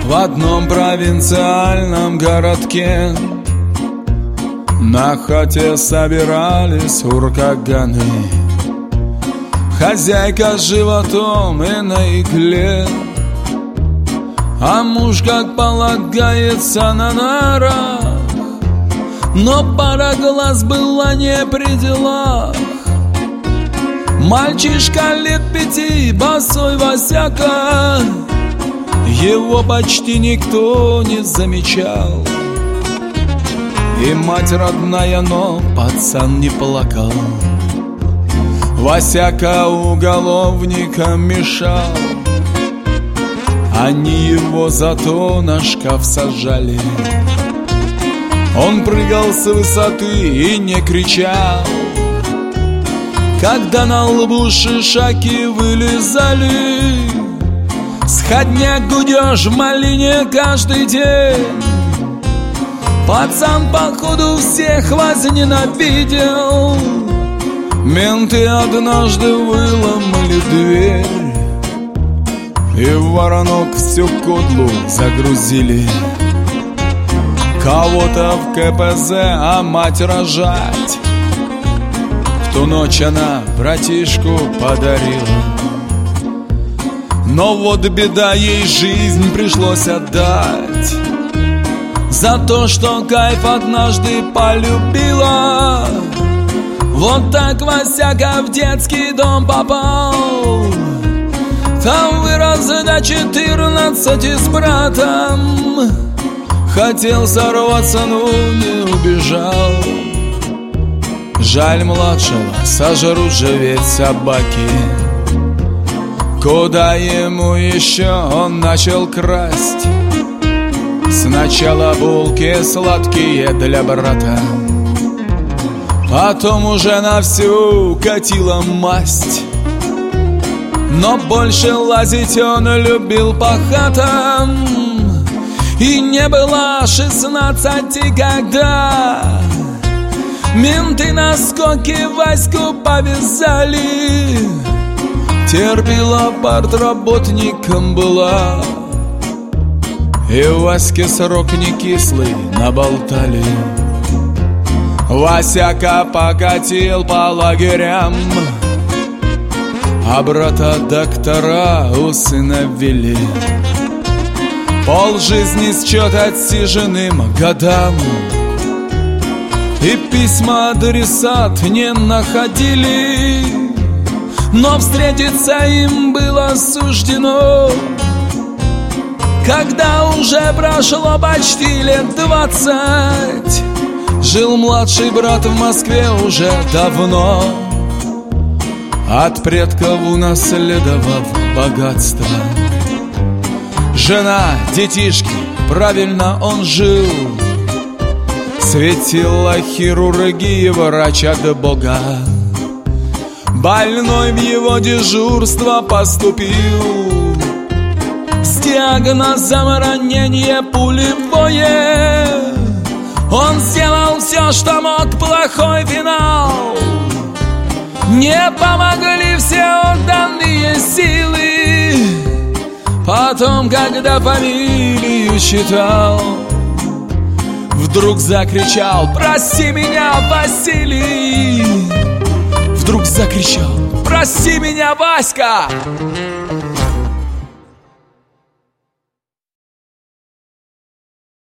в одном провинциальном городке. На хате собирались уркаганы, хозяйка с животом и на игле, а муж, как полагается, на нарах. Но пара глаз была не при делах. Мальчишка лет 5, босой Васяка, его почти никто не замечал. И мать родная, но пацан не плакал. Васяка уголовникам мешал, они его зато на шкаф сажали. Он прыгал с высоты и не кричал, когда на лбу шишаки вылезали. Сходняк, гудеж в малине каждый день. Пацан, походу, всех возненавидел. Менты однажды выломали дверь и в воронок всю кодлу загрузили. Кого-то в КПЗ, а мать рожать. В ту ночь она братишку подарила. Но вот беда, ей жизнь пришлось отдать за то, что кайф однажды полюбила. Вот так Васяка в детский дом попал. Там вырос до 14 с братом. Хотел сорваться, но не убежал. Жаль младшего, сожрут же ведь собаки. Куда ему еще, он начал красть. Сначала булки сладкие для брата, потом уже на всю катила масть. Но больше лазить он любил по хатам. И не было 16, когда менты на скоке Ваську повязали. Терпела, партработником была, и Ваське срок не кислый наболтали. Васяка покатил по лагерям, а брата доктора усыновили. Полжизни счет отсиженным годам, и письма адресат не находили. Но встретиться им было суждено, когда уже прошло почти лет 20. Жил младший брат в Москве уже давно, от предков унаследовав богатство. Жена, детишки, правильно он жил. Светила хирургия, врач от Бога. Больной в его дежурство поступил с диагнозом ранение пулевое. Он сделал все, что мог, плохой финал. Не помогли все отданные силы. Потом, когда фамилию читал, вдруг закричал: «Прости меня, Василий!» Вдруг закричал: «Прости меня, Васька!»